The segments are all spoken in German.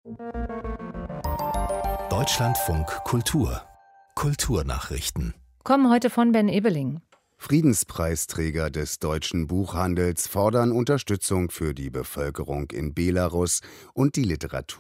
Deutschlandfunk Kultur Kulturnachrichten. Kommen heute von Ben Ebeling. Friedenspreisträger des deutschen Buchhandels fordern Unterstützung für die Bevölkerung in Belarus und die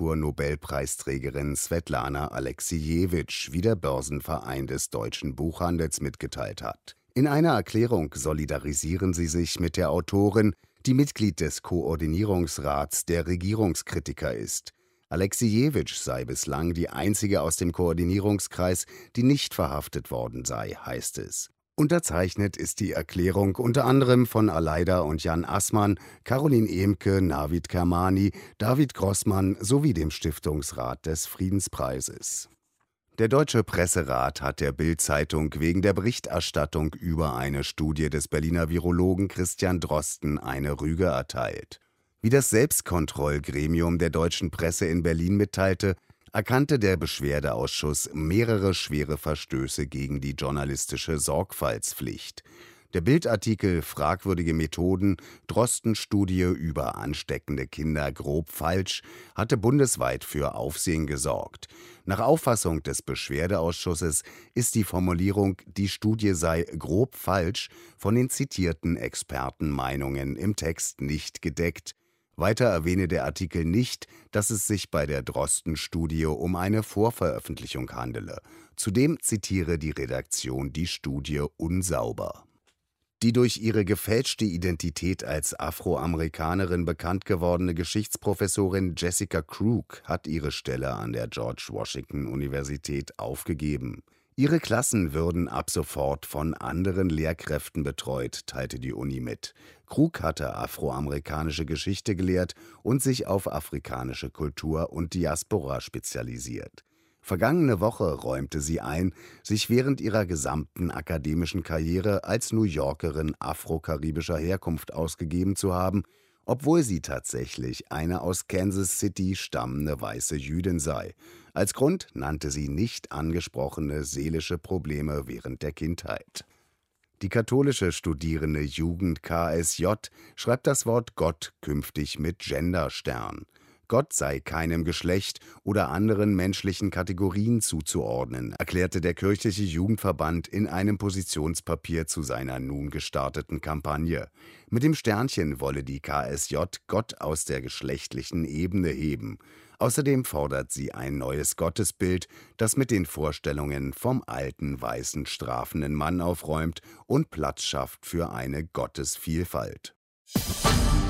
Literaturnobelpreisträgerin Svetlana Aleksijewitsch, wie der Börsenverein des deutschen Buchhandels mitgeteilt hat. In einer Erklärung solidarisieren sie sich mit der Autorin, die Mitglied des Koordinierungsrats der Regierungskritiker ist. Aleksijewitsch sei bislang die einzige aus dem Koordinierungskreis, die nicht verhaftet worden sei, heißt es. Unterzeichnet ist die Erklärung unter anderem von Aleida und Jan Assmann, Caroline Ehmke, Navid Kermani, David Grossmann sowie dem Stiftungsrat des Friedenspreises. Der Deutsche Presserat hat der Bild-Zeitung wegen der Berichterstattung über eine Studie des Berliner Virologen Christian Drosten eine Rüge erteilt. Wie das Selbstkontrollgremium der deutschen Presse in Berlin mitteilte, erkannte der Beschwerdeausschuss mehrere schwere Verstöße gegen die journalistische Sorgfaltspflicht. Der Bild-Artikel »Fragwürdige Methoden – Drosten-Studie über ansteckende Kinder grob falsch« hatte bundesweit für Aufsehen gesorgt. Nach Auffassung des Beschwerdeausschusses ist die Formulierung »die Studie sei grob falsch« von den zitierten Expertenmeinungen im Text nicht gedeckt. Weiter erwähne der Artikel nicht, dass es sich bei der Drosten-Studie um eine Vorveröffentlichung handele. Zudem zitiere die Redaktion die Studie unsauber. Die durch ihre gefälschte Identität als Afroamerikanerin bekannt gewordene Geschichtsprofessorin Jessica Krug hat ihre Stelle an der George Washington Universität aufgegeben. Ihre Klassen würden ab sofort von anderen Lehrkräften betreut, teilte die Uni mit. Krug hatte afroamerikanische Geschichte gelehrt und sich auf afrikanische Kultur und Diaspora spezialisiert. Vergangene Woche räumte sie ein, sich während ihrer gesamten akademischen Karriere als New Yorkerin afro-karibischer Herkunft ausgegeben zu haben, obwohl sie tatsächlich eine aus Kansas City stammende weiße Jüdin sei. Als Grund nannte sie nicht angesprochene seelische Probleme während der Kindheit. Die katholische Studierende Jugend KSJ schreibt das Wort Gott künftig mit Genderstern. Gott sei keinem Geschlecht oder anderen menschlichen Kategorien zuzuordnen, erklärte der kirchliche Jugendverband in einem Positionspapier zu seiner nun gestarteten Kampagne. Mit dem Sternchen wolle die KSJ Gott aus der geschlechtlichen Ebene heben. Außerdem fordert sie ein neues Gottesbild, das mit den Vorstellungen vom alten, weißen, strafenden Mann aufräumt und Platz schafft für eine Gottesvielfalt.